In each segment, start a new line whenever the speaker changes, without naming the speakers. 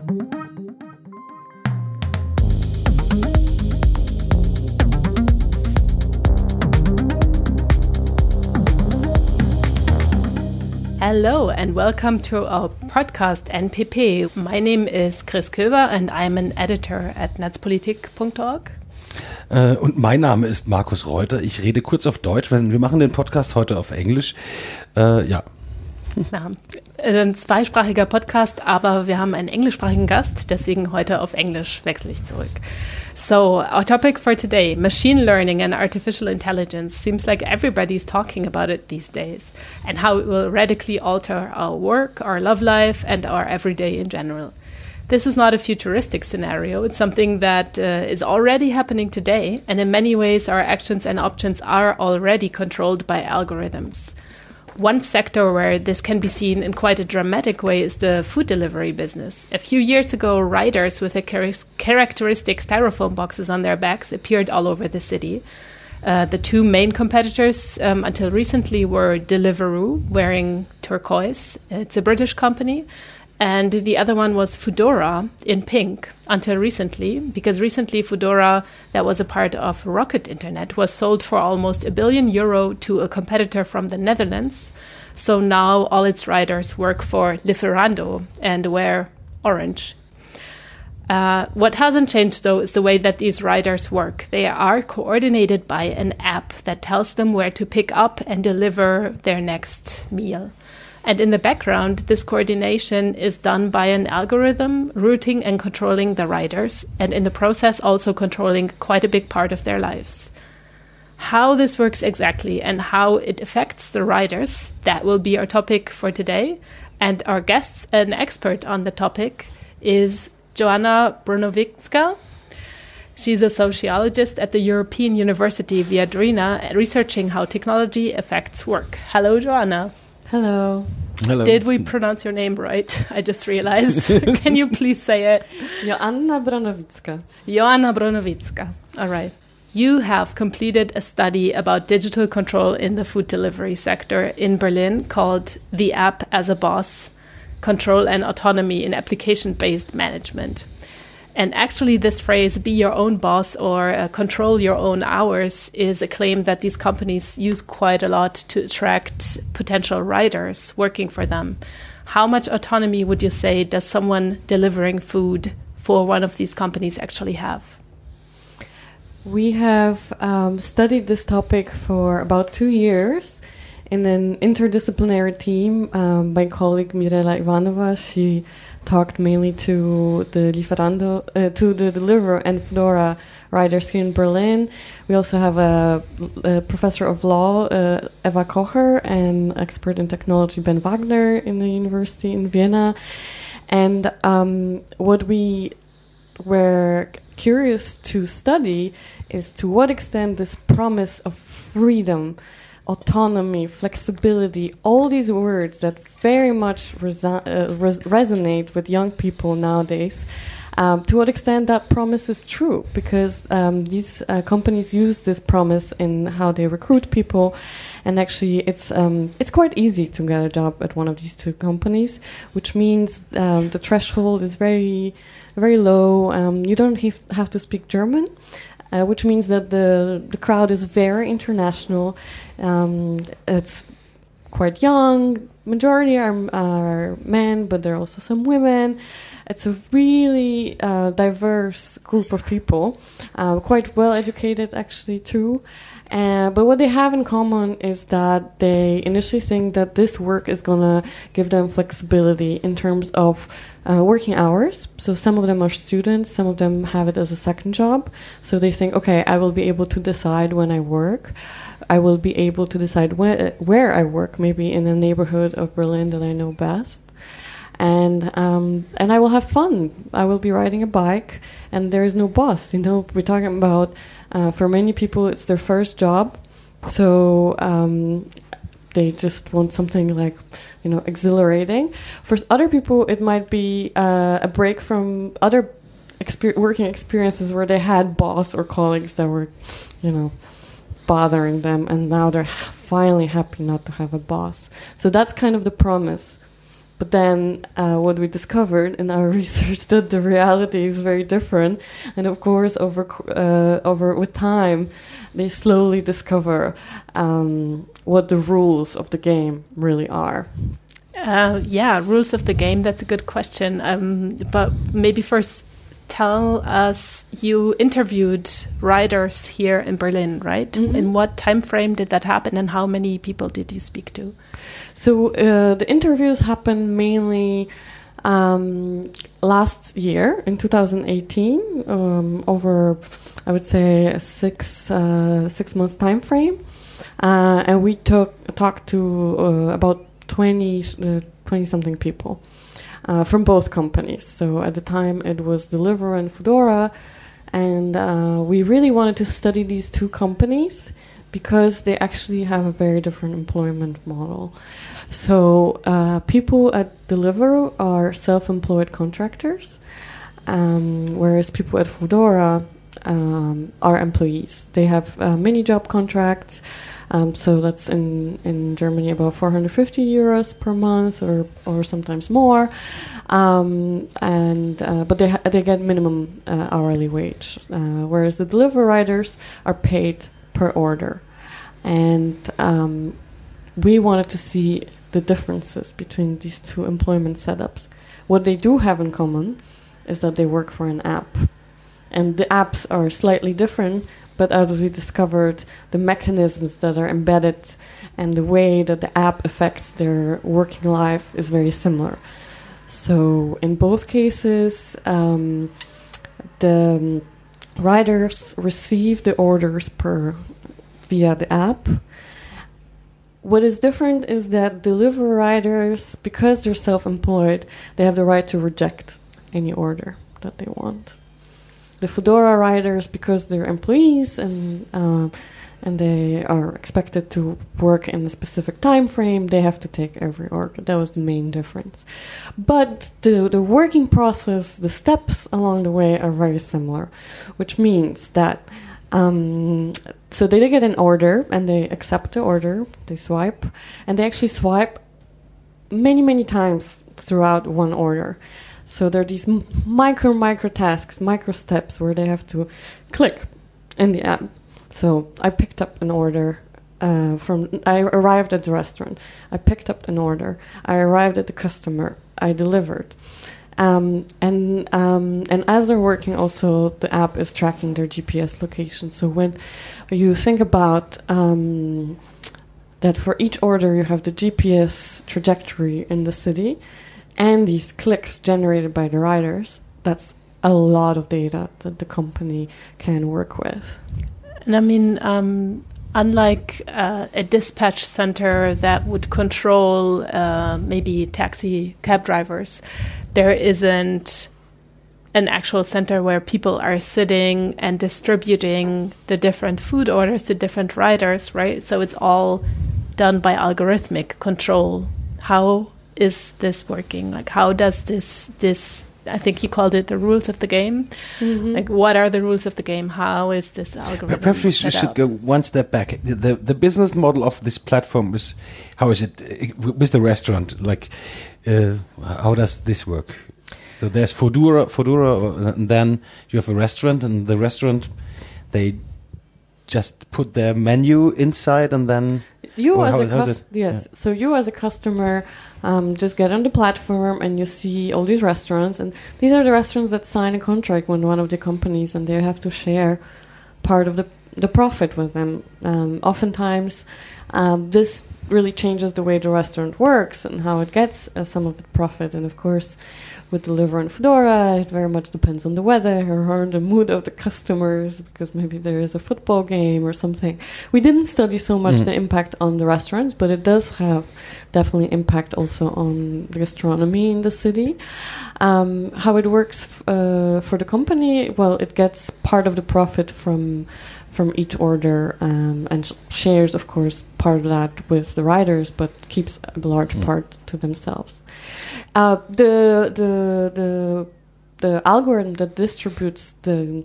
Hello and welcome to our podcast NPP. My name is Chris Köber and I'm an editor at netzpolitik.org.
Und mein Name ist Markus Reuter. Ich rede kurz auf Deutsch, weil wir machen den Podcast heute auf Englisch. Ja.
Ein zweisprachiger Podcast, aber wir haben einen englischsprachigen Gast, deswegen heute auf Englisch wechsle ich zurück. So, our topic for today, machine learning and artificial intelligence. Seems like everybody's talking about it these days and how it will radically alter our work, our love life, and our everyday in general. This is not a futuristic scenario. It's something that is already happening today, and in many ways our actions and options are already controlled by algorithms. One sector where this can be seen in quite a dramatic way is the food delivery business. A few years ago, riders with the characteristic styrofoam boxes on their backs appeared all over the city. The two main competitors until recently were Deliveroo, wearing turquoise. It's a British company. And the other one was Foodora in pink until recently, because recently Foodora, that was a part of Rocket Internet, was sold for almost €1 billion to a competitor from the Netherlands. So now all its riders work for Lieferando and wear orange. What hasn't changed, though, is the way that these riders work. They are coordinated by an app that tells them where to pick up and deliver their next meal. And in the background, this coordination is done by an algorithm routing and controlling the riders, and in the process also controlling quite a big part of their lives. How this works exactly and how it affects the riders, that will be our topic for today. And our guest and expert on the topic is Joanna Bronowicka. She's a sociologist at the European University Viadrina, researching how technology affects work. Hello, Joanna.
Hello.
Hello.
Did we pronounce your name right? I just realized. Can you please say it?
Joanna Bronowicka.
Joanna Bronowicka. All right. You have completed a study about digital control in the food delivery sector in Berlin called The App as a Boss, Control and Autonomy in Application-Based Management. And actually this phrase, be your own boss or control your own hours, is a claim that these companies use quite a lot to attract potential riders working for them. How much autonomy would you say does someone delivering food for one of these companies actually have?
We have studied this topic for about 2 years in an interdisciplinary team. My colleague Mirela Ivanova, she talked mainly to the Lieferando, to the Deliveroo and Foodora riders here in Berlin. We also have a professor of law, Eva Kocher, and expert in technology, Ben Wagner, in the university in Vienna. And what we were curious to study is to what extent this promise of freedom, autonomy, flexibility, all these words that very much resonate with young people nowadays, to what extent that promise is true, because these companies use this promise in how they recruit people, and actually it's quite easy to get a job at one of these two companies, which means the threshold is very, very low. You don't have to speak German. Which means that the crowd is very international. It's quite young. Majority are men, but there are also some women. It's a really diverse group of people, quite well educated actually too. But what they have in common is that they initially think that this work is going to give them flexibility in terms of working hours. So some of them are students, some of them have it as a second job. So they think, okay, I will be able to decide when I work. I will be able to decide where I work, maybe in a neighborhood of Berlin that I know best. And I will have fun. I will be riding a bike, and there is no boss. You know, we're talking about, for many people, it's their first job. So they just want something like, you know, exhilarating. For other people, it might be a break from other working experiences where they had boss or colleagues that were, you know, bothering them, and now they're finally happy not to have a boss. So that's kind of the promise But then what we discovered in our research that the reality is very different, and of course over with time, they slowly discover what the rules of the game really are.
Rules of the game. That's a good question. But maybe first tell us, you interviewed riders here in Berlin, right?
Mm-hmm.
In what time frame did that happen, and how many people did you speak to?
So the interviews happened mainly last year in 2018, over, I would say, a 6 months time frame, and we talked to about 20 something people from both companies. So at the time it was Deliveroo and Foodora, and we really wanted to study these two companies because they actually have a very different employment model. So people at Deliveroo are self-employed contractors, whereas people at Foodora are employees. They have mini job contracts. So that's in Germany about 450 euros per month or sometimes more, but they get minimum hourly wage, whereas the Deliveroo riders are paid per order, and we wanted to see the differences between these two employment setups. What they do have in common is that they work for an app, and the apps are slightly different. But as we discovered, the mechanisms that are embedded and the way that the app affects their working life is very similar. So in both cases, the riders receive the orders via the app. What is different is that Deliveroo riders, because they're self-employed, they have the right to reject any order that they want. The Foodora riders, because they're employees and they are expected to work in a specific time frame, they have to take every order. That was the main difference. But the working process, the steps along the way are very similar, which means that so they get an order and they accept the order, they swipe, and they actually swipe many times throughout one order. So there are these micro tasks, micro steps where they have to click in the app. So I picked up an order I arrived at the restaurant. I picked up an order. I arrived at the customer. I delivered. And as they're working, also the app is tracking their GPS location. So when you think about that for each order you have the GPS trajectory in the city, and these clicks generated by the riders, that's a lot of data that the company can work with.
And I mean, unlike a dispatch center that would control maybe taxi cab drivers, there isn't an actual center where people are sitting and distributing the different food orders to different riders, right? So it's all done by algorithmic control. How is this working? Like, how does this I think you called it the rules of the game. Mm-hmm. Like, what are the rules of the game? How is this algorithm?
Perhaps we should go one step back. The business model of this platform is, how is it with the restaurant? Like, how does this work? So there's Foodora, and then you have a restaurant, and the restaurant, they just put their menu inside, and then So you as a customer just get on the platform and you see all these restaurants, and these are the restaurants that sign a contract with one of the companies, and they have to share part of the profit with them. Oftentimes, this really changes the way the restaurant works and how it gets some of the profit. And of course, with Deliveroo and Foodora, it very much depends on the weather or the mood of the customers, because maybe there is a football game or something. We didn't study so much the impact on the restaurants, but it does have definitely impact also on the gastronomy in the city. How it works for the company, well, it gets part of the profit from each order and shares, of course, part of that with the riders, but keeps a large part to themselves. The algorithm that distributes the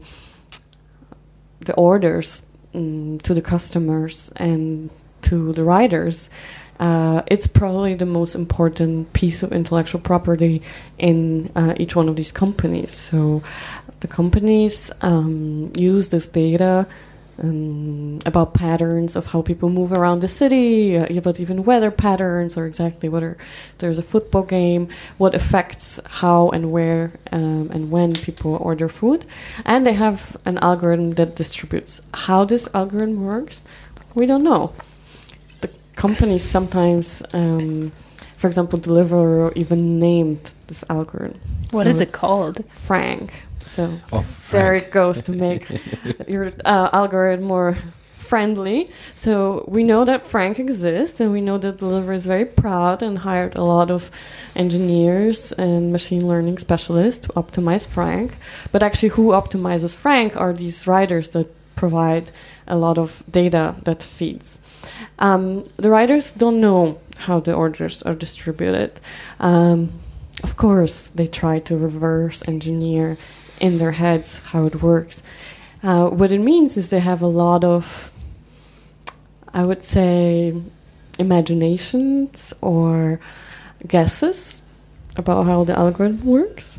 orders to the customers and to the riders
it's probably the most important piece of intellectual property in each one of these companies. So the companies use this data about patterns of how people move around the city, about even weather patterns, or exactly whether there's a football game, what affects how and where and when people order food. And they have an algorithm that distributes. How this algorithm works, we don't know. The companies sometimes, for example, Deliveroo even named this algorithm.
What is it called?
Frank. So
Frank.
there it goes to make your algorithm more friendly. So we know that Frank exists, and we know that Deliveroo is very proud and hired a lot of engineers and machine learning specialists to optimize Frank. But actually, who optimizes Frank are these writers that provide a lot of data that feeds. The writers don't know how the orders are distributed. Of course, they try to reverse engineer in their heads how it works. What it means is they have a lot of, I would say, imaginations or guesses about how the algorithm works.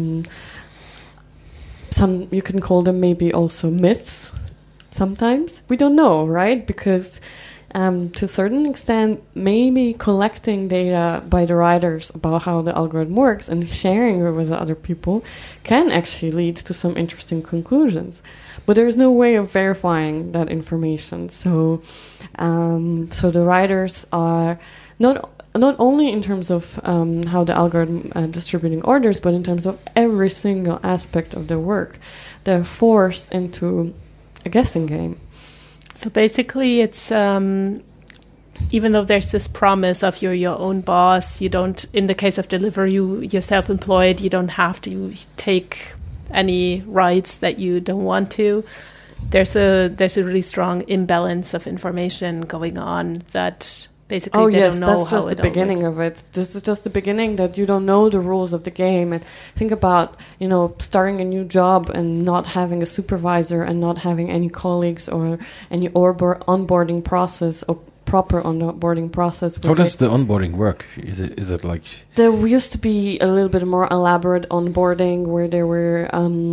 Some you can call them maybe also myths. Sometimes we don't know, right? Because to a certain extent, maybe collecting data by the writers about how the algorithm works and sharing it with other people can actually lead to some interesting conclusions. But there's no way of verifying that information. So the writers are not only in terms of how the algorithm distributing orders, but in terms of every single aspect of their work. They're forced into a guessing game.
So basically, it's even though there's this promise of you're your own boss, you don't. In the case of Deliveroo, you're self-employed. You don't have to take any rights that you don't want to. There's a really strong imbalance of information going on that basically they don't know
that's
how
just the beginning of it. This is just the beginning, that you don't know the rules of the game. And think about, starting a new job and not having a supervisor and not having any colleagues or any onboarding process or proper onboarding process.
How does the onboarding work? Is it like...
There used to be a little bit more elaborate onboarding where there were,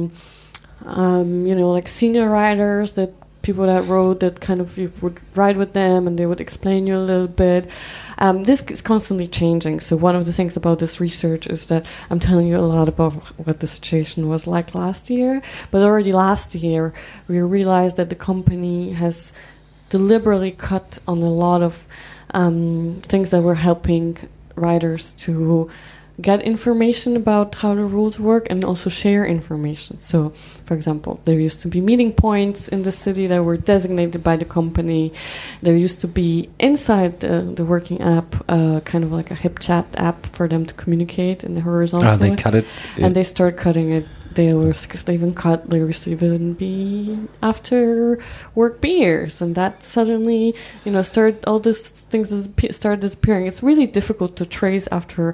like senior writers, that people that wrote, that kind of you would write with them and they would explain you a little bit. This is constantly changing. So one of the things about this research is that I'm telling you a lot about what the situation was like last year. But already last year, we realized that the company has deliberately cut on a lot of things that were helping writers to get information about how the rules work and also share information. So, for example, there used to be meeting points in the city that were designated by the company. There used to be inside the working app kind of like a HipChat app for them to communicate in the horizontal.
They cut it.
And they started cutting it. There used to even be after work beers, and that suddenly, started all these things started disappearing. It's really difficult to trace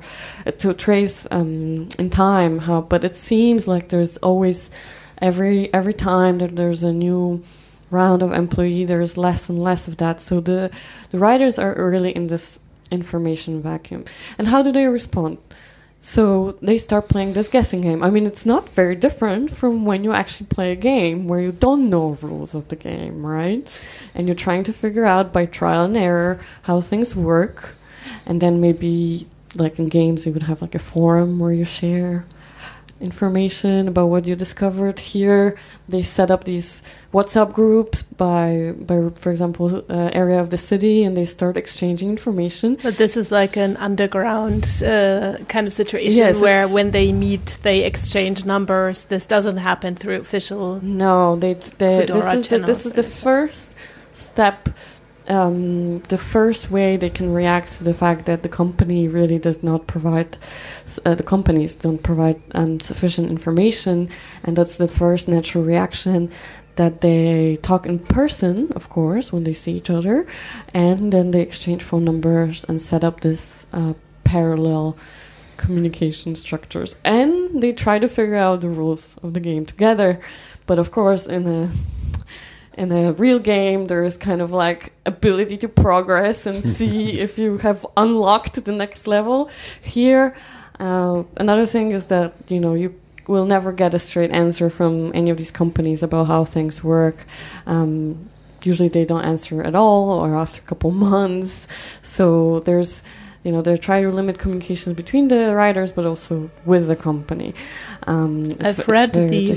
in time how, but it seems like there's always every time that there's a new round of employee, there's less and less of that. So the writers are really in this information vacuum. And how do they respond? So they start playing this guessing game. I mean, it's not very different from when you actually play a game where you don't know rules of the game, right? And you're trying to figure out by trial and error how things work. And then maybe, like in games, you would have like a forum where you share information about what you discovered. Here, they set up these WhatsApp groups by for example, area of the city, and they start exchanging information.
But this is like an underground kind of situation where when they meet, they exchange numbers. This doesn't happen through official.
No, this is the first step. The first way they can react to the fact that the company really does not provide, the companies don't provide sufficient information, and that's the first natural reaction, that they talk in person, of course, when they see each other, and then they exchange phone numbers and set up this parallel communication structures, and they try to figure out the rules of the game together. But of course, in In a real game, there is kind of like ability to progress and see if you have unlocked the next level. Here, another thing is that, you will never get a straight answer from any of these companies about how things work. Usually they don't answer at all or after a couple months. So there's, they try to limit communications between the writers, but also with the company.
I've read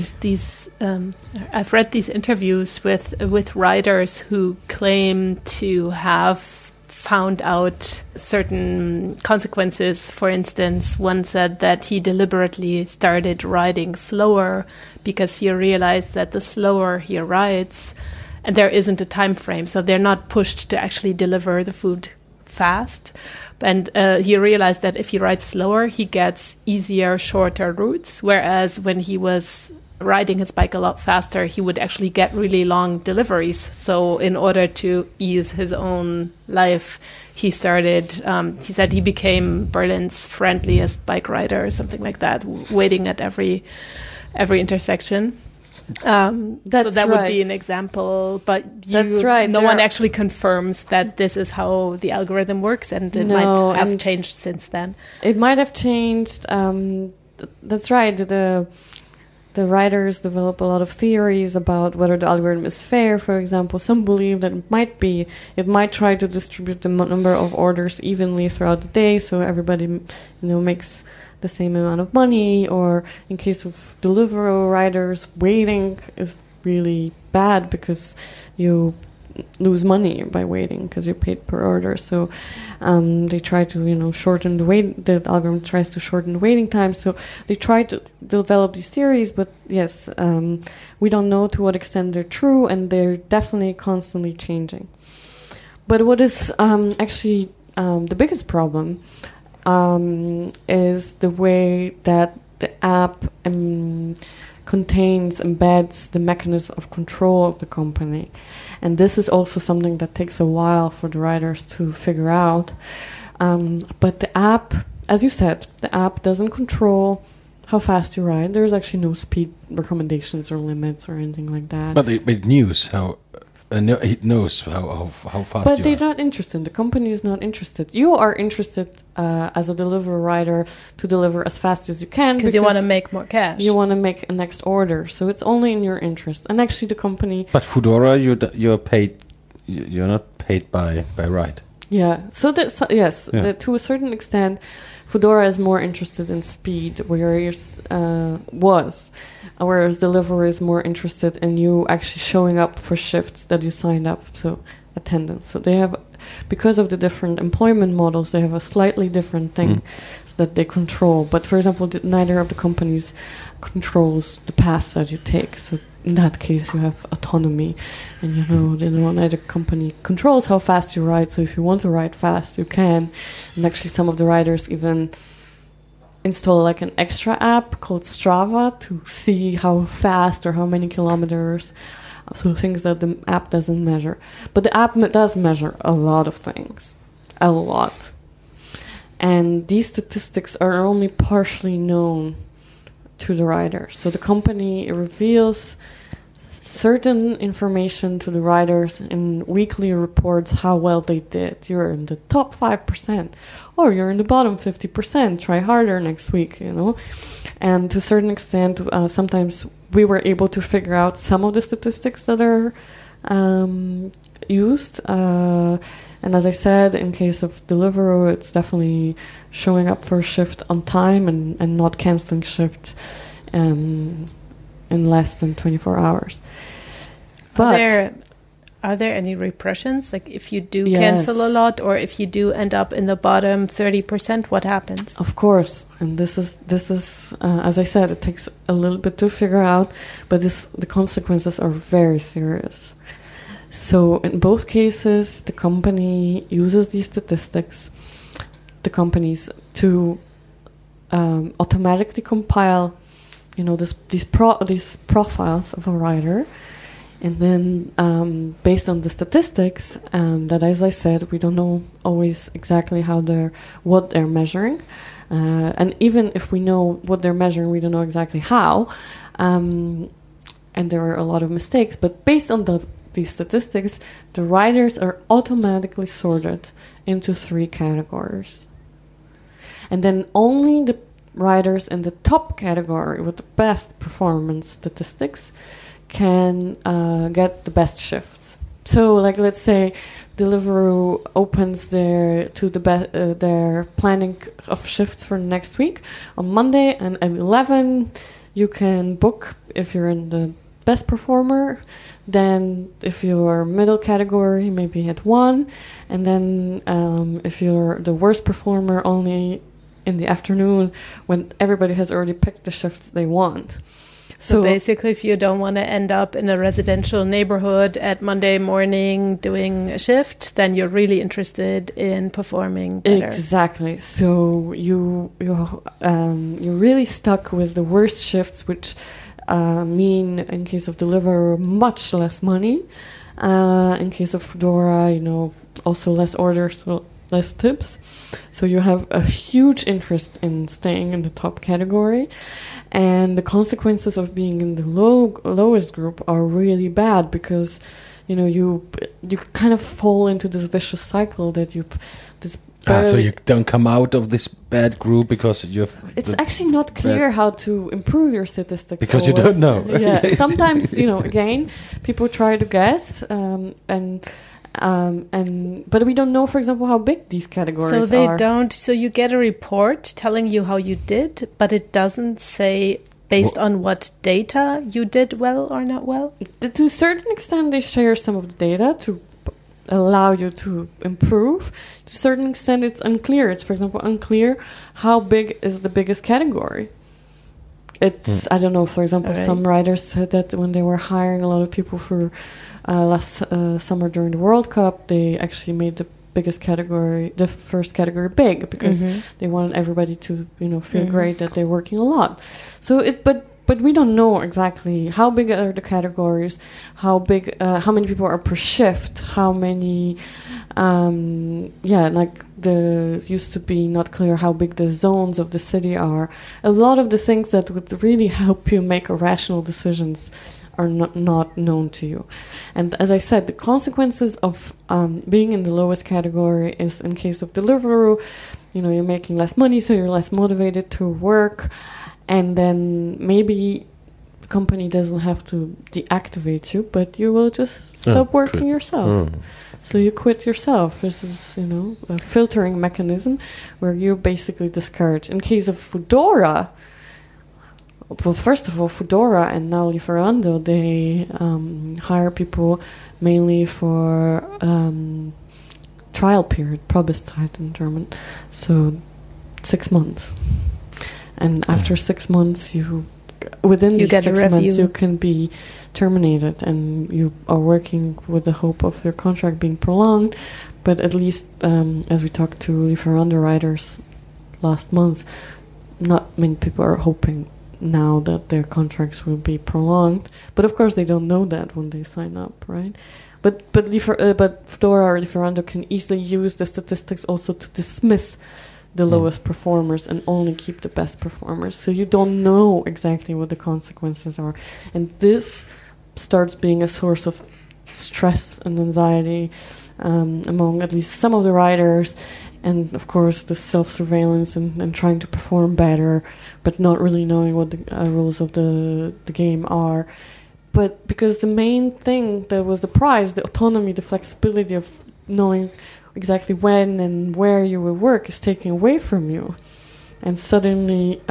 these interviews with writers who claim to have found out certain consequences. For instance, one said that he deliberately started writing slower because he realized that the slower he writes, and there isn't a time frame, so they're not pushed to actually deliver the food fast. And he realized that if he writes slower, he gets easier, shorter routes, whereas when he was riding his bike a lot faster, he would actually get really long deliveries. So in order to ease his own life, he started, he said he became Berlin's friendliest bike rider or something like that, waiting at every intersection. So that would be an example, but no one actually confirms that this is how the algorithm works, and it might have changed since then.
It might have changed. That's right. The writers develop a lot of theories about whether the algorithm is fair. For example, some believe that it might try to distribute the number of orders evenly throughout the day, so everybody, makes the same amount of money. Or in case of Deliveroo riders, waiting is really bad because you lose money by waiting because you paid per order. So they try to shorten the wait. The algorithm tries to shorten the waiting time. So they try to develop these theories, but yes, we don't know to what extent they're true, and they're definitely constantly changing. But what is actually the biggest problem is the way that the app embeds the mechanism of control of the company. And this is also something that takes a while for the writers to figure out. But the app, as you said, the app doesn't control how fast you ride. There's actually no speed recommendations or limits or anything like that.
But it knows how fast.
But they're not interested. The company is not interested. You are interested as a delivery rider to deliver as fast as you can
because you want to make more cash.
You want to make a next order, so it's only in your interest. And actually, the company.
But Foodora, you're paid. You're not paid by ride.
Yeah. So that's yes. Yeah. To a certain extent, Foodora is more interested in speed, whereas Deliveroo is more interested in you actually showing up for shifts that you signed up, so attendance. So they have, because of the different employment models, they have a slightly different thing that they control. But for example, neither of the companies controls the path that you take. So in that case, you have autonomy, and neither company controls how fast you ride. So if you want to ride fast, you can. And actually, some of the riders even install like an extra app called Strava to see how fast or how many kilometers. So things that the app doesn't measure. But the app does measure a lot of things. A lot. And these statistics are only partially known to the rider. So the company reveals certain information to the riders in weekly reports how well they did. You're in the top 5%, or you're in the bottom 50%. Try harder next week, And to a certain extent, sometimes we were able to figure out some of the statistics that are used. And as I said, in case of Deliveroo, it's definitely showing up for a shift on time and not canceling shift in less than 24 hours. But
are there any repercussions? Like if you do cancel a lot, or if you do end up in the bottom 30%, what happens?
Of course, and this is as I said, it takes a little bit to figure out, but the consequences are very serious. So in both cases, the company uses these statistics, the companies, to automatically compile, these profiles of a rider. And then, based on the statistics, that, as I said, we don't know always exactly what they're measuring, and even if we know what they're measuring, we don't know exactly how, and there are a lot of mistakes. But based on the these statistics, the riders are automatically sorted into 3 categories. And then only the riders in the top category with the best performance statistics can get the best shifts. So, like, let's say Deliveroo opens their planning of shifts for next week on Monday, and at 11 you can book if you're in the best performer. Then if you're middle category, maybe at 1, and then if you're the worst performer, only in the afternoon when everybody has already picked the shifts they want.
So basically, if you don't want to end up in a residential neighborhood at Monday morning doing a shift, then you're really interested in performing better.
Exactly. So you're really stuck with the worst shifts, which mean, in case of Deliveroo, much less money. In case of Foodora, also less orders, so less tips. So you have a huge interest in staying in the top category. And the consequences of being in the lowest group are really bad, because you kind of fall into this vicious cycle that
so you don't come out of this bad group because you have.
It's actually not clear how to improve your statistics
because
always.
You don't know.
Yeah, sometimes again, people try to guess, but we don't know, for example, how big these categories are.
So they don't. So you get a report telling you how you did, but it doesn't say based on what data you did well or not well.
To a certain extent, they share some of the data to allow you to improve. To a certain extent, it's unclear. It's, for example, unclear how big is the biggest category. It's I don't know. For example, some writers said that when they were hiring a lot of people for last summer during the World Cup, they actually made the first category big, because they wanted everybody to feel great that they're working a lot. So but we don't know exactly how big are the categories, how many people are per shift, how many. Used to be not clear how big the zones of the city are. A lot of the things that would really help you make rational decisions are not known to you. And as I said, the consequences of being in the lowest category is, in case of Deliveroo, you're making less money, so you're less motivated to work, and then maybe the company doesn't have to deactivate you, but you will just stop working yourself. So you quit yourself. This is, a filtering mechanism where you basically discourage. In case of Foodora, well, first of all, Foodora and now Lieferando, they hire people mainly for trial period, Probezeit in German, so 6 months. And after 6 months, within these 6 months, you can be terminated, and you are working with the hope of your contract being prolonged. But at least, as we talked to Lieferando writers last month, not many people are hoping now that their contracts will be prolonged. But of course, they don't know that when they sign up, right? But Foodora or Lieferando can easily use the statistics also to dismiss the lowest performers and only keep the best performers. So you don't know exactly what the consequences are. And this starts being a source of stress and anxiety among at least some of the writers. And of course, the self-surveillance and trying to perform better, but not really knowing what the rules of the game are. But because the main thing that was the prize, the autonomy, the flexibility of knowing exactly when and where you will work, is taken away from you. And suddenly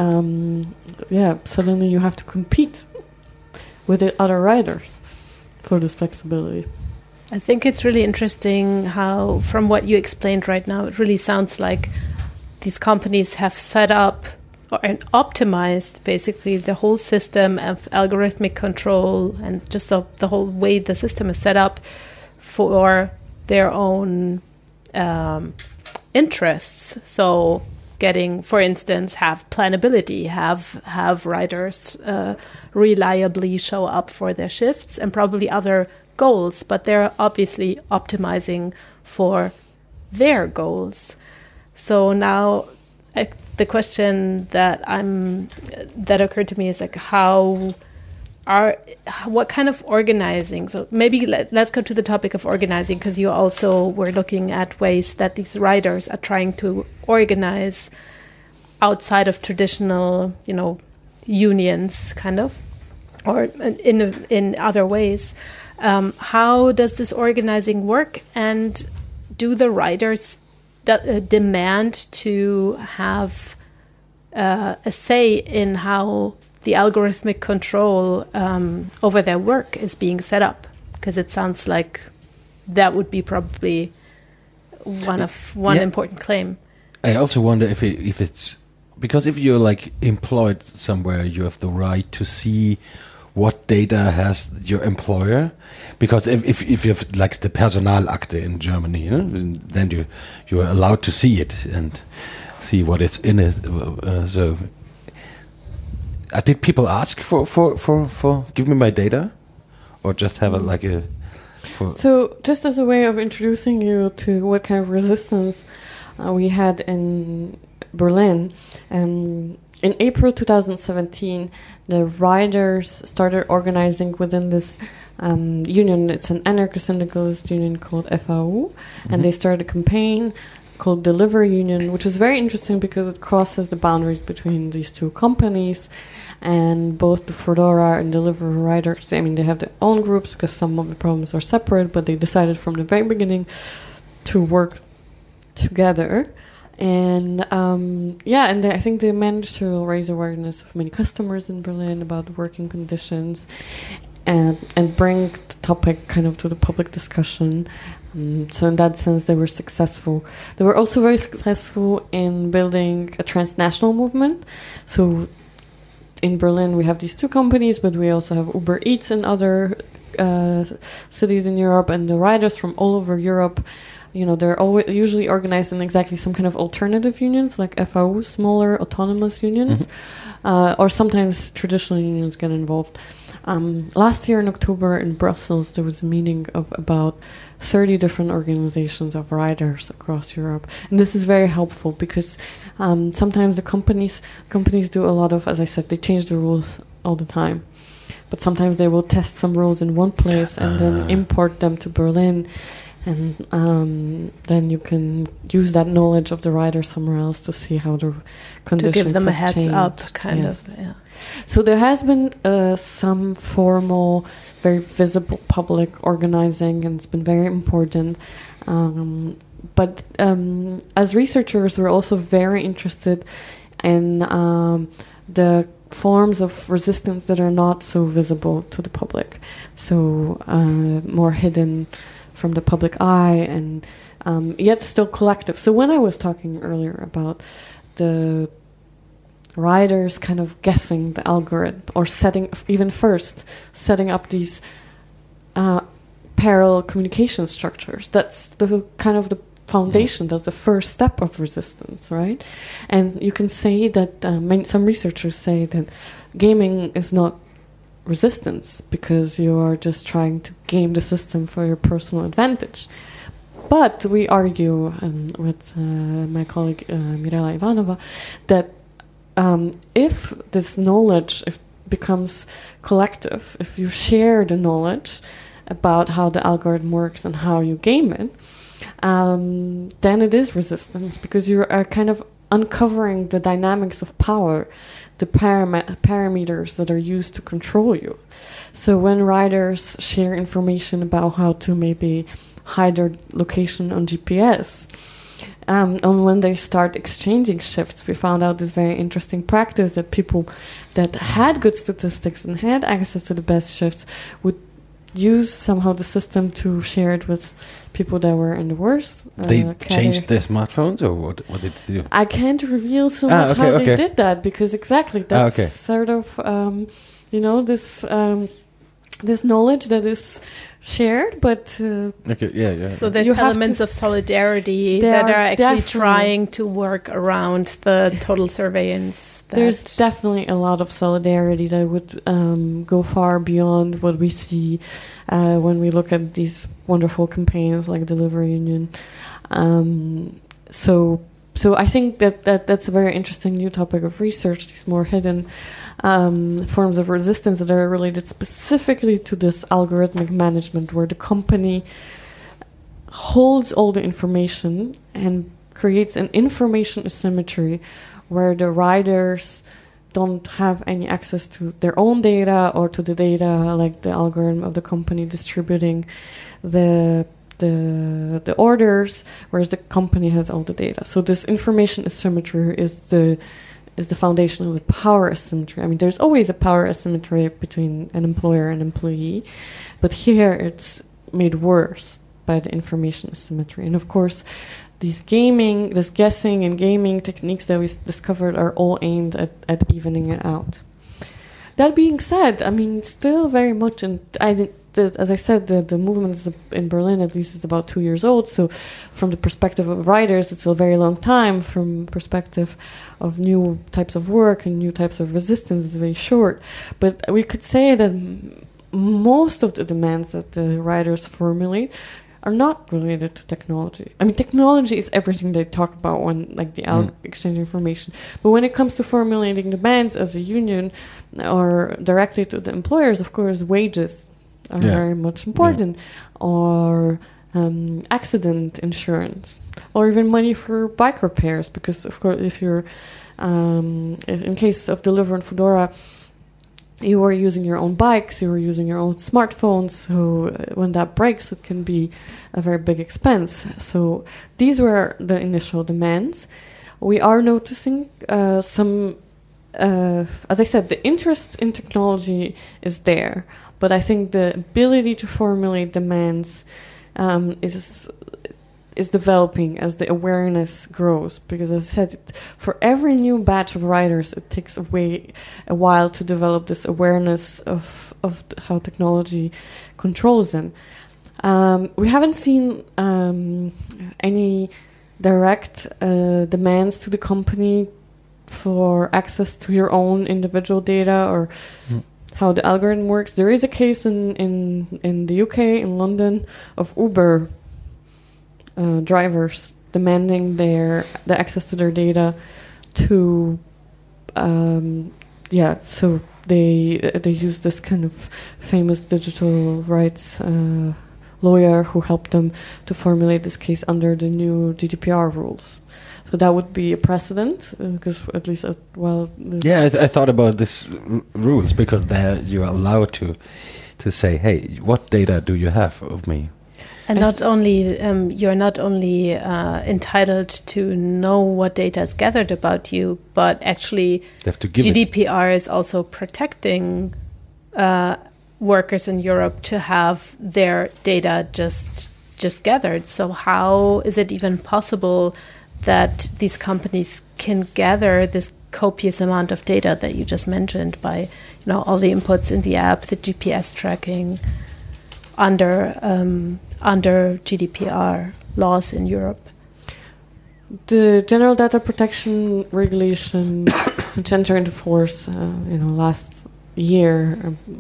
you have to compete with the other writers for this flexibility.
I think it's really interesting how, from what you explained right now, it really sounds like these companies have set up and optimized basically the whole system of algorithmic control and just the whole way the system is set up for their own interests. So getting, for instance, have planability, have writers reliably show up for their shifts, and probably other goals, but they're obviously optimizing for their goals. So now the question that occurred to me is like, how what kind of organizing? So maybe let's go to the topic of organizing, because you also were looking at ways that these riders are trying to organize outside of traditional, unions, kind of, or in other ways. How does this organizing work, and do the riders demand to have a say in how the algorithmic control over their work is being set up? Because it sounds like that would be probably one important claim.
I also wonder if it's because if you're like employed somewhere, you have the right to see what data has your employer. Because if you have like the Personalakte in Germany, then you are allowed to see it and see what is in it. So did people ask for give me my data, or just have a
So just as a way of introducing you to what kind of resistance we had in Berlin, and in April 2017, the riders started organizing within this union. It's an anarcho-syndicalist union called FAU, and they started a campaign called Deliver Union, which is very interesting because it crosses the boundaries between these two companies. And both the Foodora and Deliver riders, they have their own groups because some of the problems are separate, but they decided from the very beginning to work together. And I think they managed to raise awareness of many customers in Berlin about working conditions and bring the topic kind of to the public discussion. So in that sense, they were successful. They were also very successful in building a transnational movement. So in Berlin, we have these two companies, but we also have Uber Eats in other cities in Europe, and the riders from all over Europe. They're usually organized in exactly some kind of alternative unions, like FAU, smaller autonomous unions, or sometimes traditional unions get involved. Last year in October in Brussels, there was a meeting of about 30 different organizations of riders across Europe. And this is very helpful because sometimes the companies do a lot of, as I said, they change the rules all the time. But sometimes they will test some rules in one place and then import them to Berlin. And then you can use that knowledge of the rider somewhere else to see how the conditions
to give them a
have
heads
changed.
up, kind of. Yeah.
So there has been some formal, very visible public organizing, and it's been very important. But as researchers, we're also very interested in the forms of resistance that are not so visible to the public, so more hidden from the public eye, and yet still collective. So when I was talking earlier about the riders kind of guessing the algorithm, or setting up these parallel communication structures, that's the kind of the foundation, that's the first step of resistance, right? And you can say that some researchers say that gaming is not resistance because you are just trying to game the system for your personal advantage. But we argue with my colleague Mirela Ivanova that if this knowledge becomes collective, if you share the knowledge about how the algorithm works and how you game it, then it is resistance, because you are kind of uncovering the dynamics of power, the parameters that are used to control you. So when riders share information about how to maybe hide their location on GPS, and when they start exchanging shifts, we found out this very interesting practice that people that had good statistics and had access to the best shifts would use somehow the system to share it with people that were in the worst.
They changed their smartphones, or what did they do?
I can't reveal so much how they did that, because exactly that's sort of this knowledge that is shared, but
So there's elements of solidarity that are actually trying to work around the total surveillance.
There's definitely a lot of solidarity that would go far beyond what we see when we look at these wonderful campaigns like Deliver Union. So I think that's a very interesting new topic of research, these more hidden forms of resistance that are related specifically to this algorithmic management, where the company holds all the information and creates an information asymmetry where the riders don't have any access to their own data or to the data, like the algorithm of the company distributing the orders, whereas the company has all the data. So this information asymmetry is the foundation of the power asymmetry. I mean, there's always a power asymmetry between an employer and employee, but here it's made worse by the information asymmetry. And of course, this guessing and gaming techniques that we discovered are all aimed at evening it out. That being said, I mean, still very much, as I said, the movement in Berlin, at least, is about 2 years old. So from the perspective of writers, it's a very long time. From perspective of new types of work and new types of resistance, it's very short. But we could say that most of the demands that the writers formulate are not related to technology. I mean, technology is everything they talk about when, like, the exchange information. But when it comes to formulating demands as a union or directly to the employers, of course, wages are very much important, or accident insurance, or even money for bike repairs. Because, of course, if you're, in case of Deliverr and Foodora, you are using your own bikes, you are using your own smartphones, so when that breaks, it can be a very big expense. So these were the initial demands. We are noticing some, as I said, the interest in technology is there, but I think the ability to formulate demands is developing as the awareness grows, because, as I said, for every new batch of writers, it takes a while to develop this awareness of how technology controls them. We haven't seen any direct demands to the company for access to your own individual data or how the algorithm works. There is a case in the UK, in London, of Uber drivers demanding the access to their data to so they use this kind of famous digital rights lawyer who helped them to formulate this case under the new GDPR rules. So that would be a precedent, because at least
I thought about this rules, because there you are allowed to say, hey, what data do you have of me?
And not only you're not only entitled to know what data is gathered about you, but actually GDPR is also protecting workers in Europe to have their data just gathered. So how is it even possible that these companies can gather this copious amount of data that you just mentioned by, all the inputs in the app, the GPS tracking under GDPR laws in Europe?
The General Data Protection Regulation, which entered into force, last year,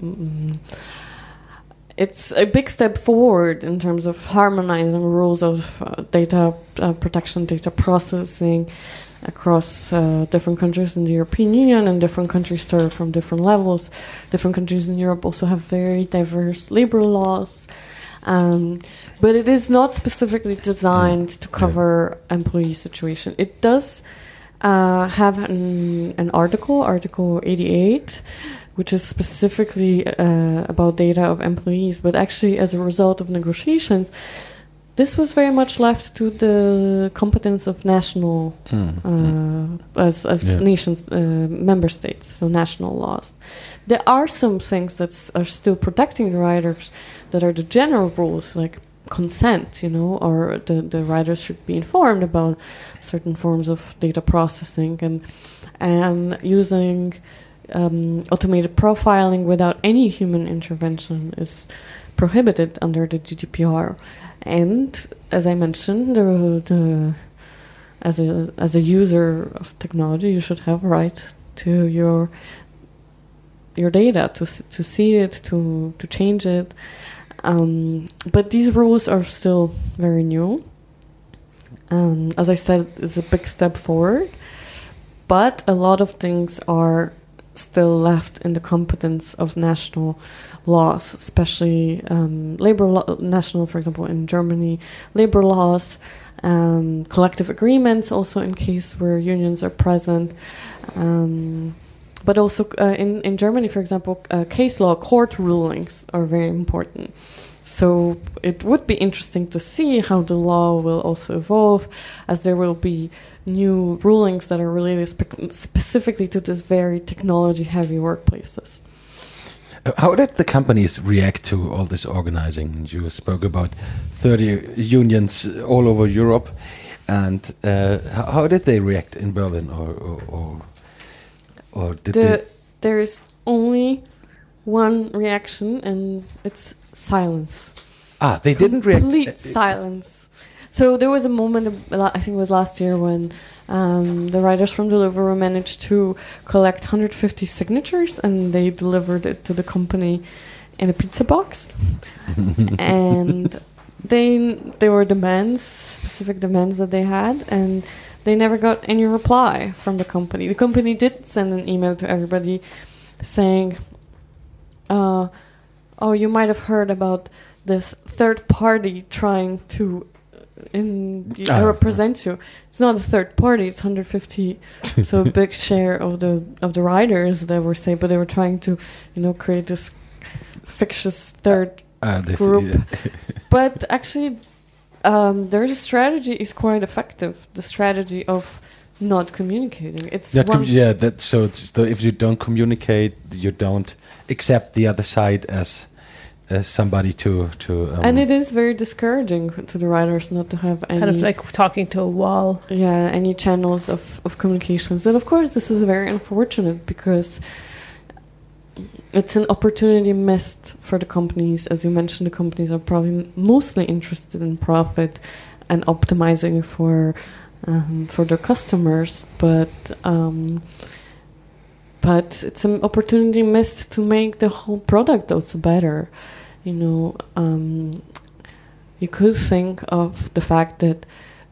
it's a big step forward in terms of harmonizing rules of data protection, data processing across different countries in the European Union, and different countries start from different levels. Different countries in Europe also have very diverse labor laws. But it is not specifically designed to cover employee situation. It does have an Article 88, which is specifically about data of employees. But actually, as a result of negotiations, this was very much left to the competence of national, nations, member states, so national laws. There are some things that are still protecting the writers, that are the general rules, like consent, or the writers should be informed about certain forms of data processing, and using automated profiling without any human intervention is prohibited under the GDPR. And as I mentioned, as a user of technology, you should have a right to your data, to see it, to change it. But these rules are still very new. As I said, it's a big step forward. But a lot of things are still left in the competence of national laws, especially labor law, national, for example, in Germany, labor laws, collective agreements, also in case where unions are present. But also in Germany, for example, case law, court rulings are very important. So it would be interesting to see how the law will also evolve, as there will be new rulings that are related specifically to this very technology-heavy workplaces.
How did the companies react to all this organizing? You spoke about 30 unions all over Europe, and how did they react in Berlin, or did they?
There is only one reaction, and it's silence.
They didn't react.
Complete silence. So there was a moment, I think it was last year, when the writers from Deliveroo managed to collect 150 signatures, and they delivered it to the company in a pizza box. And there were demands, specific demands that they had, and they never got any reply from the company. The company did send an email to everybody saying, oh, you might have heard about this third party trying to represent you. It's not a third party; it's 150. So a big share of the writers that were saying, but they were trying to, create this fictitious third group. But actually, their strategy is quite effective. The strategy of not communicating. It's
so if you don't communicate, you don't accept the other side as somebody to
and it is very discouraging to the writers not to have any
kind of like talking to a wall.
Yeah, any channels of communications. And of course this is very unfortunate because it's an opportunity missed for the companies. As you mentioned, the companies are probably mostly interested in profit and optimizing for their customers, but it's an opportunity missed to make the whole product also better. You could think of the fact that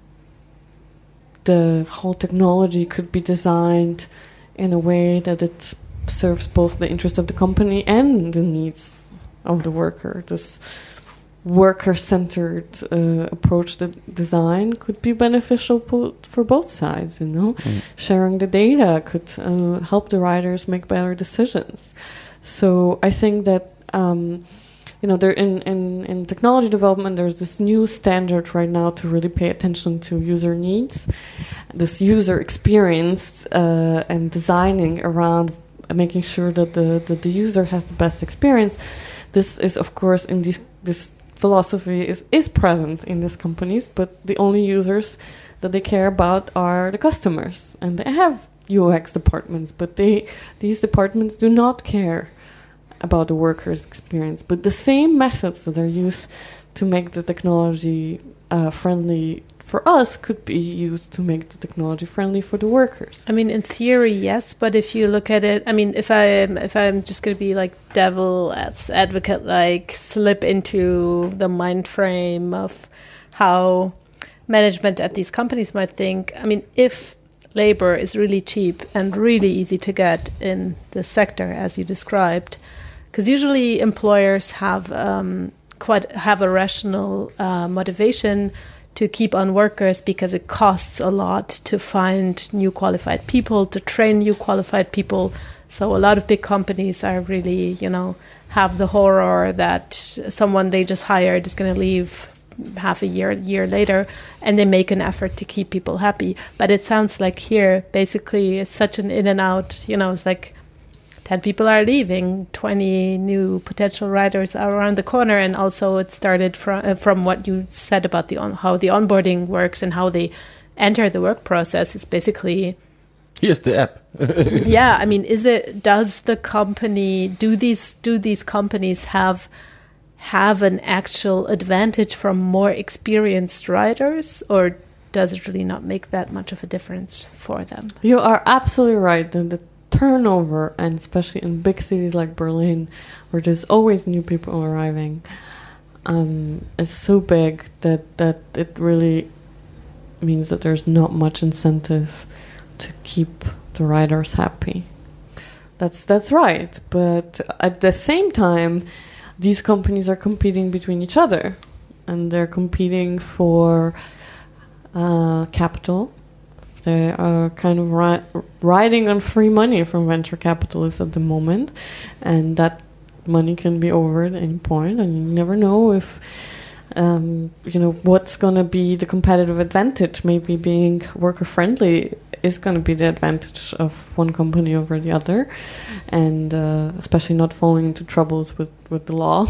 the whole technology could be designed in a way that it serves both the interest of the company and the needs of the worker. This worker-centered approach to design could be beneficial for both sides. Sharing the data could help the writers make better decisions. So I think that there in technology development, there's this new standard right now to really pay attention to user needs, this user experience, and designing around making sure that the user has the best experience. This is, of course, in this philosophy is present in these companies, but the only users that they care about are the customers, and they have UX departments, but these departments do not care about the workers' experience. But the same methods that are used to make the technology friendly for us could be used to make the technology friendly for the workers.
I mean, in theory, yes, but if you look at it, I mean, if I'm just going to be like devil's advocate, like slip into the mind frame of how management at these companies might think. I mean, if labor is really cheap and really easy to get in this sector, as you described, because usually employers have a rational motivation to keep on workers because it costs a lot to find new qualified people, to train new qualified people. So a lot of big companies are really, have the horror that someone they just hired is going to leave half a year later, and they make an effort to keep people happy. But it sounds like here, basically, it's such an in and out, it's like 10 people are leaving, 20 new potential writers are around the corner. And also it started from what you said about how the onboarding works and how they enter the work process. It's basically...
Here's the app.
Yeah, I mean, does the company, do these companies have an actual advantage from more experienced writers, or does it really not make that much of a difference for them?
You are absolutely right. The turnover, and especially in big cities like Berlin, where there's always new people arriving, is so big that it really means that there's not much incentive to keep the writers happy. That's right. But at the same time, these companies are competing between each other, and they're competing for capital. They are kind of riding on free money from venture capitalists at the moment, and that money can be over at any point, and you never know if what's going to be the competitive advantage. Maybe being worker friendly is going to be the advantage of one company over the other, and especially not falling into troubles with the law.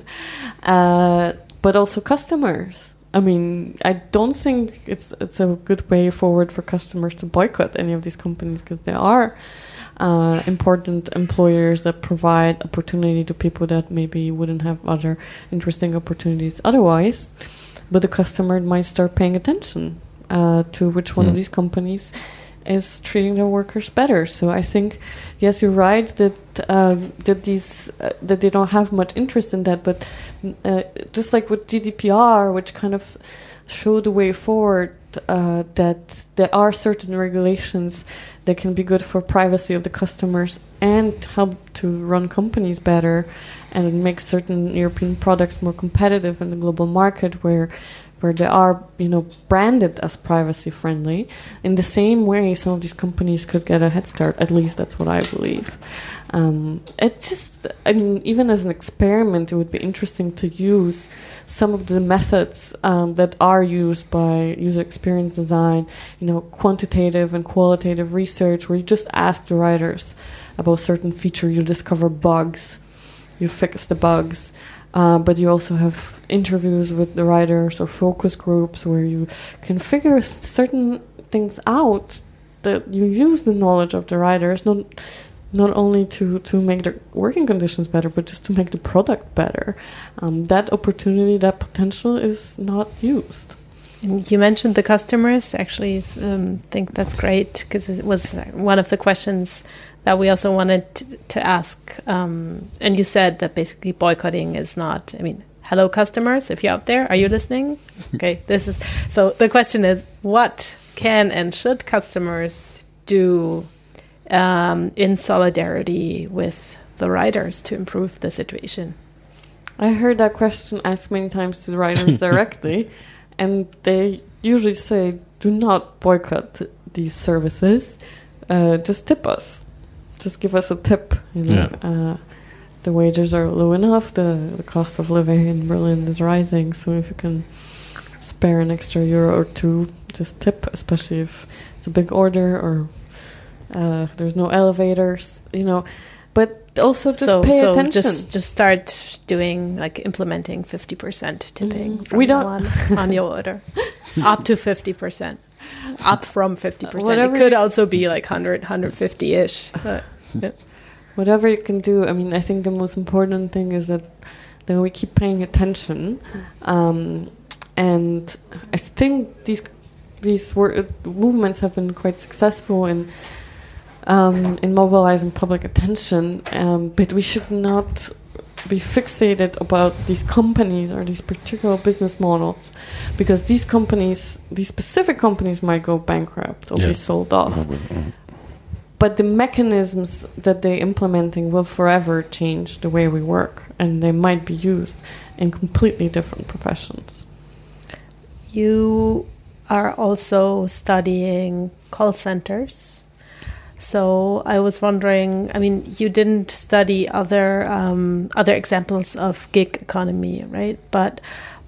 But also customers. I mean, I don't think it's a good way forward for customers to boycott any of these companies, because they are important employers that provide opportunity to people that maybe wouldn't have other interesting opportunities otherwise. But the customer might start paying attention to which one of these companies is treating their workers better. So I think, yes, you're right that they don't have much interest in that. But just like with GDPR, which kind of showed the way forward, that there are certain regulations that can be good for privacy of the customers and help to run companies better and make certain European products more competitive in the global market where they are, branded as privacy friendly. In the same way, some of these companies could get a head start. At least that's what I believe. It's just, even as an experiment, it would be interesting to use some of the methods that are used by user experience design, quantitative and qualitative research, where you just ask the writers about a certain feature, you discover bugs, you fix the bugs. But you also have interviews with the writers or focus groups where you can figure certain things out, that you use the knowledge of the writers, not only to make their working conditions better, but just to make the product better. That opportunity, that potential is not used.
And you mentioned the customers. Actually, think that's great, because it was one of the questions that we also wanted to ask. And you said that basically boycotting is not, hello customers, if you're out there, are you listening? Okay, so the question is, what can and should customers do in solidarity with the writers to improve the situation?
I heard that question asked many times to the writers directly, and they usually say, do not boycott these services, just tip us. Just give us a tip. The wages are low enough. The cost of living in Berlin is rising. So if you can spare an extra euro or two, just tip. Especially if it's a big order or there's no elevators. But also just pay attention.
Just start doing implementing 50% tipping from on your order, up to 50%. Up from 50%. It could also be 100, 150-ish.
Whatever you can do. I think the most important thing is that we keep paying attention. And I think these movements have been quite successful in mobilizing public attention. But we should not be fixated about these companies or these particular business models, because these specific companies might go bankrupt or be sold off. But the mechanisms that they're implementing will forever change the way we work, and they might be used in completely different professions.
You are also studying call centers. So I was wondering, you didn't study other examples of gig economy, right? But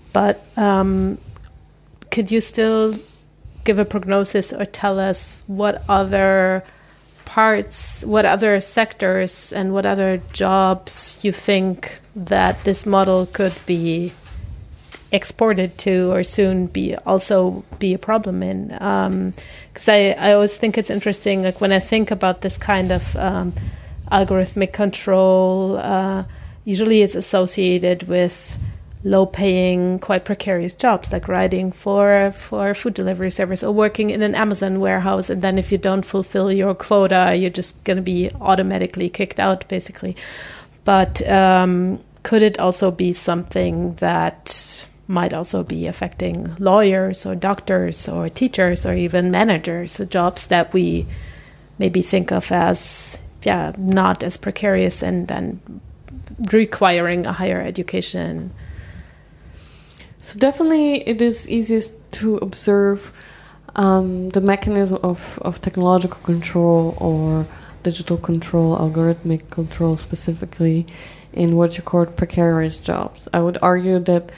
could you still give a prognosis or tell us what other parts, what other sectors and what other jobs you think that this model could be exported to or soon be a problem in? Because I always think it's interesting, when I think about this kind of algorithmic control, usually it's associated with low-paying, quite precarious jobs, like writing for a food delivery service or working in an Amazon warehouse. And then if you don't fulfill your quota, you're just going to be automatically kicked out, basically. But could it also be something that might also be affecting lawyers or doctors or teachers or even managers, jobs that we maybe think of as not as precarious and requiring a higher education?
So definitely it is easiest to observe the mechanism of technological control or digital control, algorithmic control specifically, in what you call precarious jobs. I would argue that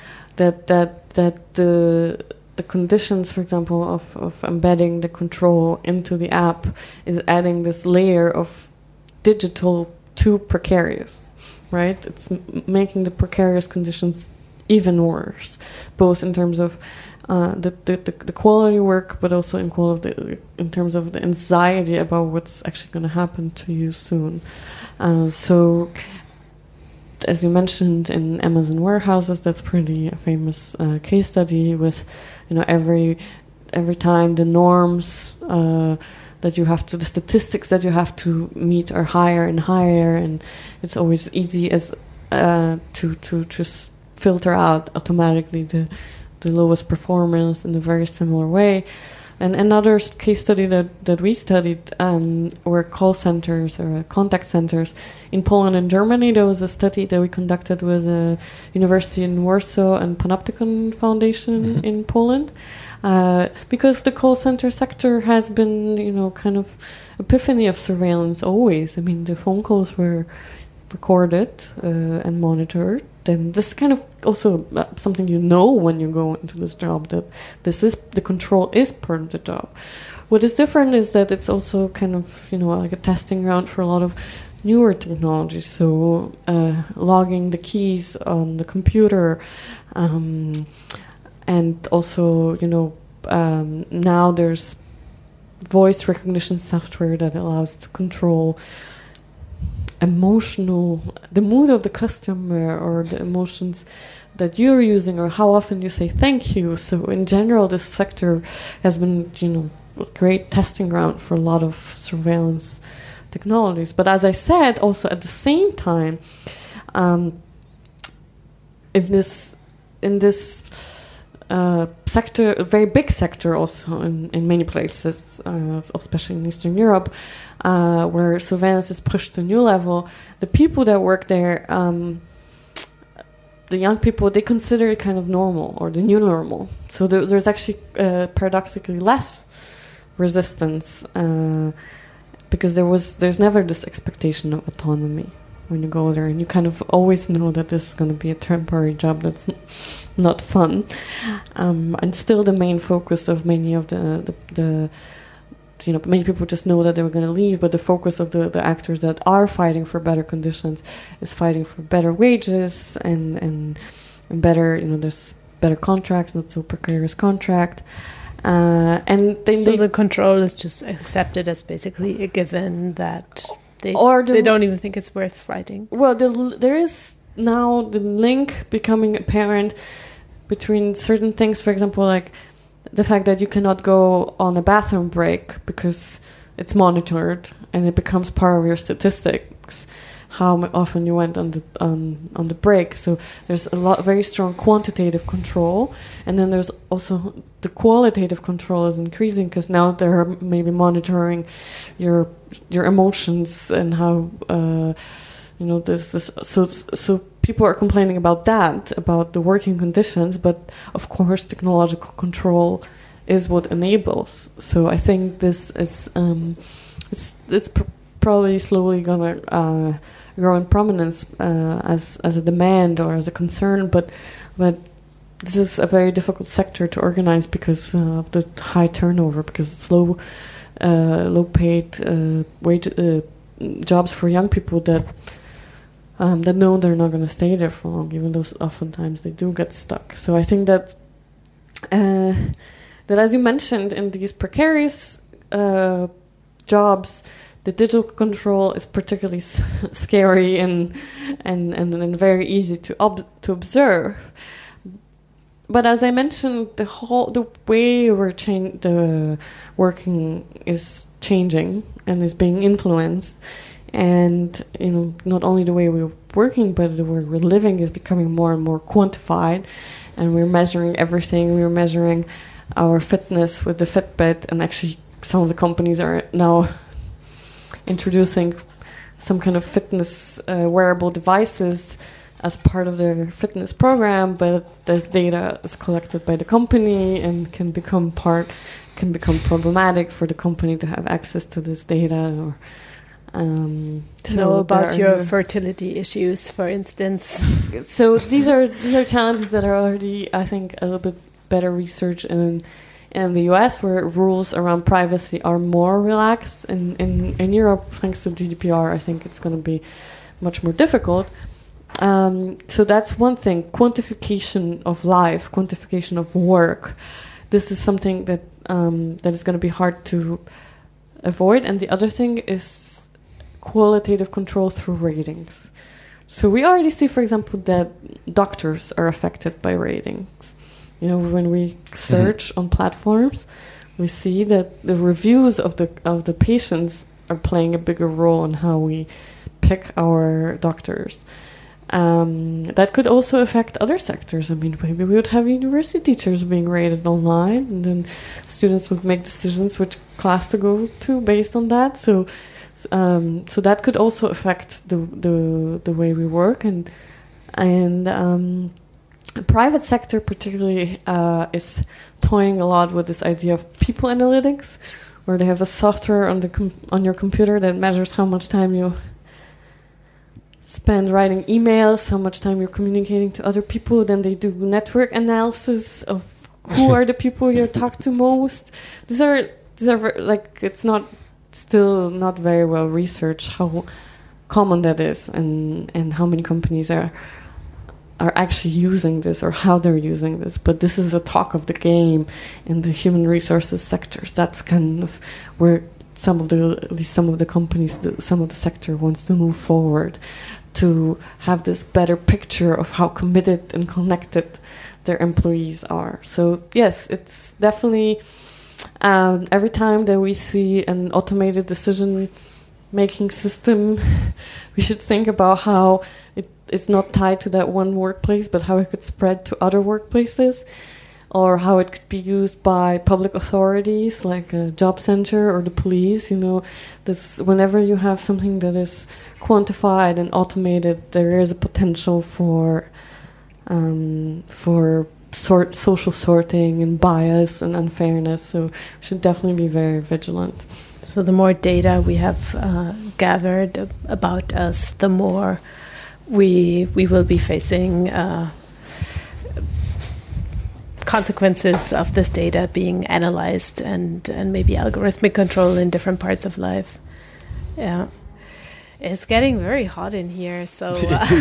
the conditions, for example, of embedding the control into the app is adding this layer of digital to precarious, right? It's making the precarious conditions even worse, both in terms of the quality work, but also in terms of the anxiety about what's actually going to happen to you soon. So, as you mentioned, in Amazon warehouses, that's pretty a famous case study with, every time the norms that you have to, the statistics that you have to meet are higher and higher, and it's always easy as to just filter out automatically the lowest performance in a very similar way. And another case study that we studied were call centers or contact centers in Poland and Germany. There was a study that we conducted with a university in Warsaw and Panoptykon Foundation in Poland, because the call center sector has been, kind of epiphany of surveillance always. I mean, the phone calls were recorded and monitored. Then this is kind of also something when you go into this job, that the control is part of the job. What is different is that it's also kind of like a testing ground for a lot of newer technologies. So logging the keys on the computer, and also now there's voice recognition software that allows to control the mood of the customer or the emotions that you're using or how often you say thank you. So in general, this sector has been, a great testing ground for a lot of surveillance technologies. But as I said, also at the same time, in this sector, a very big sector also in many places, especially in Eastern Europe, where surveillance is pushed to a new level, the people that work there, the young people, they consider it kind of normal or the new normal. So there's actually paradoxically less resistance because there's never this expectation of autonomy when you go there, and you kind of always know that this is going to be a temporary job that's not fun, and still the main focus of many of the many people just know that they were going to leave, but the focus of the actors that are fighting for better conditions is fighting for better wages and better, there's better contracts, not so precarious contract. So
the control is just accepted as basically a given that they don't even think it's worth fighting.
Well, there is now the link becoming apparent between certain things, for example, like the fact that you cannot go on a bathroom break because it's monitored and it becomes part of your statistics, how often you went on the break. So there's very strong quantitative control, and then there's also the qualitative control is increasing because now they're maybe monitoring your emotions and how so people are complaining about that, about the working conditions, but of course technological control is what enables. So I think this is it's probably slowly gonna grow in prominence as a demand or as a concern, but this is a very difficult sector to organize because of the high turnover, because it's low paid wage jobs for young people that know they're not going to stay there for long, even though oftentimes they do get stuck. So I think that as you mentioned, in these precarious jobs, the digital control is particularly scary and very easy to observe. But as I mentioned, the way the working is changing and is being influenced, and not only the way we're working, but the way we're living is becoming more and more quantified, and we're measuring everything. We're measuring our fitness with the Fitbit, and actually some of the companies are now introducing some kind of fitness wearable devices as part of their fitness program, but this data is collected by the company and can become problematic for the company to have access to this data. Or
know about your fertility issues, for instance.
So these are challenges that are already, I think, a little bit better researched in the US, where rules around privacy are more relaxed. In Europe, thanks to GDPR, I think it's going to be much more difficult. So that's one thing. Quantification of life, quantification of work. This is something that is going to be hard to avoid. And the other thing is qualitative control through ratings. So we already see, for example, that doctors are affected by ratings. You know, when we search on platforms, we see that the reviews of the patients are playing a bigger role in how we pick our doctors. That could also affect other sectors. I mean, maybe we would have university teachers being rated online, and then students would make decisions which class to go to based on that. So that could also affect the way we work, and the private sector particularly is toying a lot with this idea of people analytics, where they have a software on your computer that measures how much time you spend writing emails, how much time you're communicating to other people. Then they do network analysis of who are the people you talk to most. These are like, it's not still not very well researched how common that is, and how many companies are actually using this, or how they're using this. But this is the talk of the game in the human resources sectors. That's kind of where some of the companies, some of the sector wants to move forward, to have this better picture of how committed and connected their employees are. So yes, it's definitely every time that we see an automated decision-making system, we should think about how it's not tied to that one workplace, but how it could spread to other workplaces, or how it could be used by public authorities like a job center or the police. You know, whenever you have something that is quantified and automated, there is a potential for social sorting and bias and unfairness. So we should definitely be very vigilant.
So the more data we have gathered about us, the more we will be facing consequences of this data being analyzed, and maybe algorithmic control in different parts of life. Yeah. It's getting very hot in here, so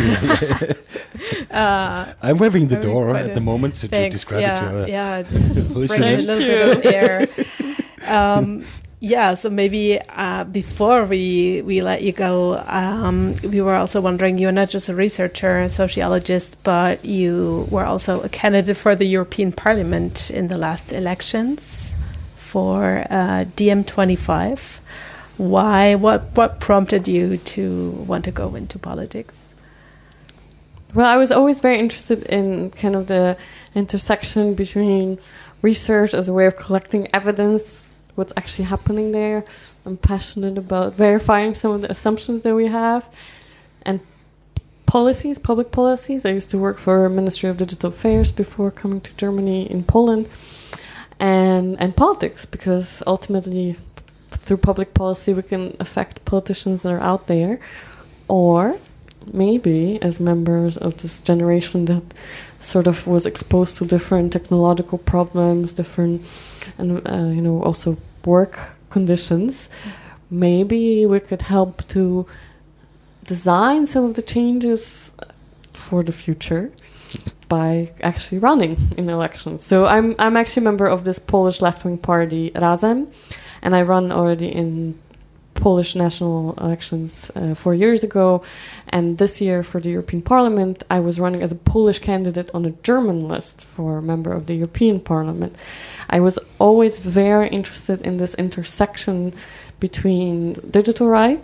I'm waving the door at the moment to describe it to her.
Yeah, bring a little bit of air. So maybe before we let you go, we were also wondering, you're not just a researcher, a sociologist, but you were also a candidate for the European Parliament in the last elections for DiEM25. Why? What prompted you to want to go into politics?
Well, I was always very interested in kind of the intersection between research as a way of collecting evidence, what's actually happening there. I'm passionate about verifying some of the assumptions that we have, and policies, public policies. I used to work for Ministry of Digital Affairs before coming to Germany in Poland, and politics, because ultimately through public policy we can affect politicians that are out there, or maybe as members of this generation that sort of was exposed to different technological problems, different, and also work conditions, maybe we could help to design some of the changes for the future by actually running in elections. So I'm actually a member of this Polish left-wing party, Razem, and I run already in Polish national elections 4 years ago, and this year for the European Parliament I was running as a Polish candidate on a German list for a member of the European Parliament. I was always very interested in this intersection between digital rights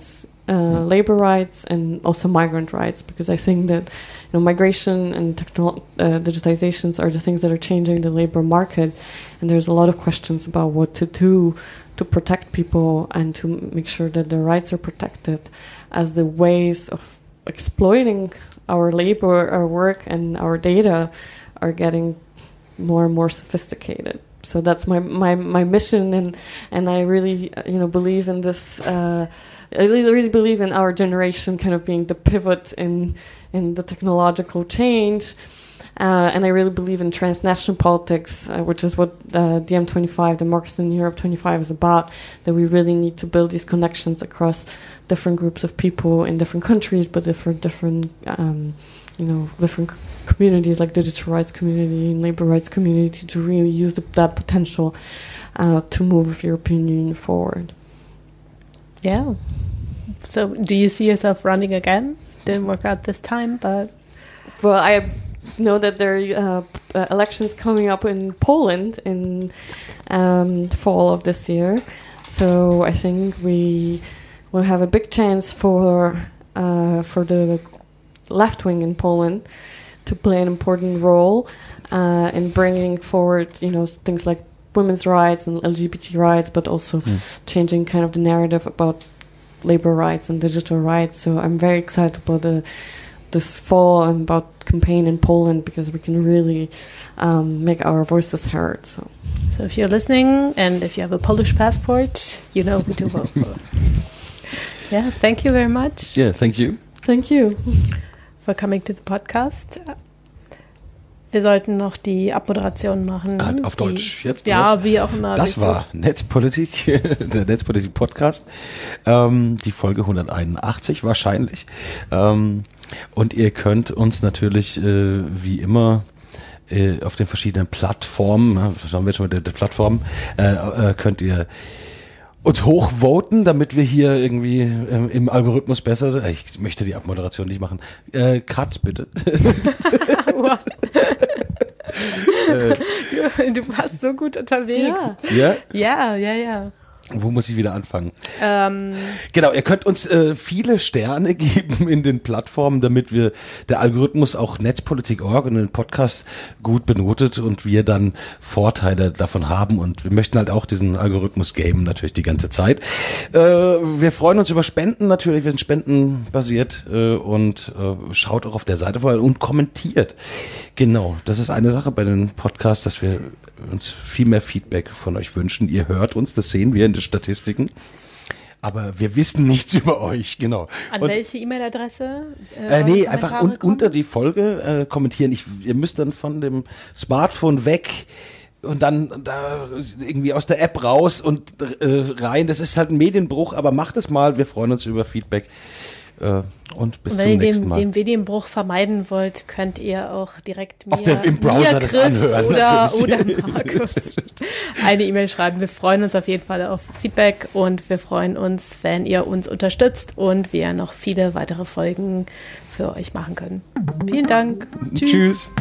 labor rights and also migrant rights, because I think that migration and digitizations are the things that are changing the labor market, and there's a lot of questions about what to do to protect people and to make sure that their rights are protected, as the ways of exploiting our labor, our work, and our data are getting more and more sophisticated. So that's my mission, and I really believe in this. I really believe in our generation kind of being the pivot in the technological change, and I really believe in transnational politics, which is what DiEM25, Democracy in Europe 25, is about. That we really need to build these connections across different groups of people in different countries, but different different communities, like digital rights community and labor rights community, to really use that potential to move European Union forward.
Yeah. So do you see yourself running again? Didn't work out this time, but...
Well, I know that there are elections coming up in Poland in the fall of this year. So I think we will have a big chance for the left wing in Poland to play an important role in bringing forward, things like women's rights and LGBT rights, but also changing kind of the narrative about labor rights and digital rights. So I'm very excited about this fall and about campaign in Poland, because we can really make our voices heard. So
if you're listening and if you have a Polish passport, you know who to vote for. Yeah, thank you very much.
Yeah, thank you.
Thank you
for coming to the podcast. Wir sollten noch die Abmoderation machen.
Auf Deutsch jetzt?
Ja, wie auch immer.
Das war Netzpolitik, der Netzpolitik-Podcast. Die Folge 181 wahrscheinlich. Und ihr könnt uns natürlich wie immer auf den verschiedenen Plattformen, das haben wir schon mit der Plattform, könnt ihr uns hochvoten, damit wir hier irgendwie im Algorithmus besser sind. Ich möchte die Abmoderation nicht machen. Cut, bitte.
Du warst so gut unterwegs.
Ja?
Ja.
Wo muss ich wieder anfangen? Genau, ihr könnt uns viele Sterne geben in den Plattformen, damit der Algorithmus auch Netzpolitik.org und den Podcast gut benotet und wir dann Vorteile davon haben. Und wir möchten halt auch diesen Algorithmus gamen natürlich die ganze Zeit. Wir freuen uns über Spenden natürlich, wir sind spendenbasiert und schaut auch auf der Seite vorbei und kommentiert. Genau, das ist eine Sache bei den Podcasts, dass wir uns viel mehr Feedback von euch wünschen. Ihr hört uns, das sehen wir in den Statistiken. Aber wir wissen nichts über euch, genau.
An welche E-Mail-Adresse?
Einfach unter die Folge kommentieren. Ihr müsst dann von dem Smartphone weg und dann da irgendwie aus der App raus und rein. Das ist halt ein Medienbruch, aber macht es mal. Wir freuen uns über Feedback. Und bis zum nächsten Mal.
Wenn ihr den Medienbruch vermeiden wollt, könnt ihr auch direkt
im Browser das anhören.
Oder Markus eine E-Mail schreiben. Wir freuen uns auf jeden Fall auf Feedback und wir freuen uns, wenn ihr uns unterstützt und wir noch viele weitere Folgen für euch machen können. Vielen Dank.
Tschüss.